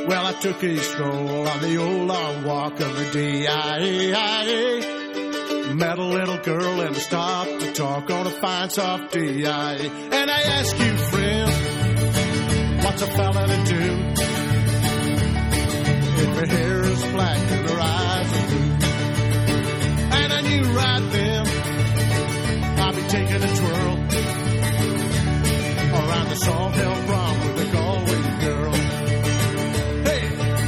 Well, I took a stroll on the old long walk of the D-I-A. Met a little girl and I stopped to talk on a fine soft D-I-A. And I asked you, friend, what's a fella to do if her hair is black and her eyes are blue? And I knew right then I'd be taking a twirl around the Salt Hill Prom with a Galway girl. Hey!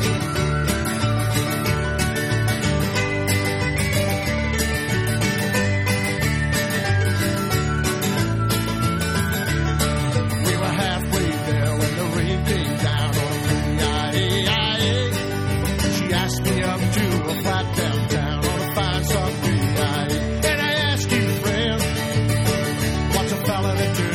We were halfway there when the rain came down on D-I-A. She asked me up to a flat downtown on a fine soft D-I-A. And I asked you, friend, what's a fella to do?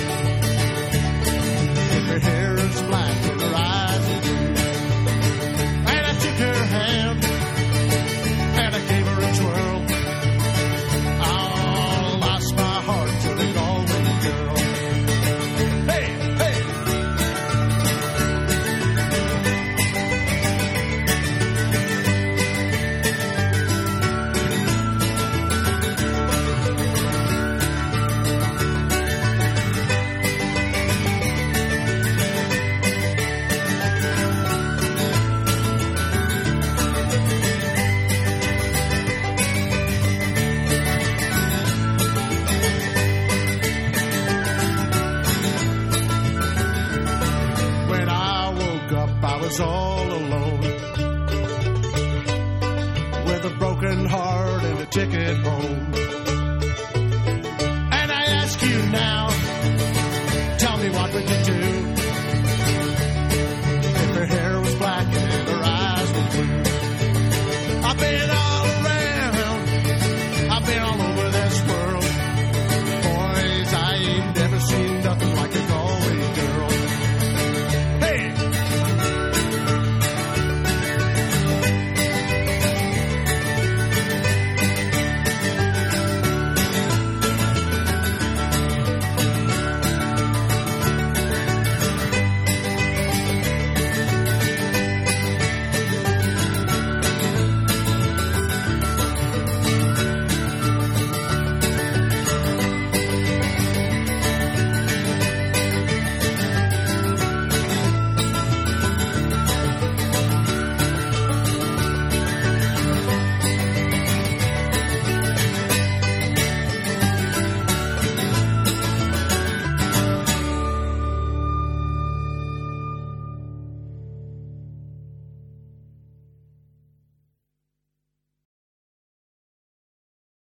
Her hair is black and her eyes are blue. And I took her hand and I gave her a twirl. I lost my heart to the Galway girl. Hey, hey! All alone with a broken heart and a ticket home.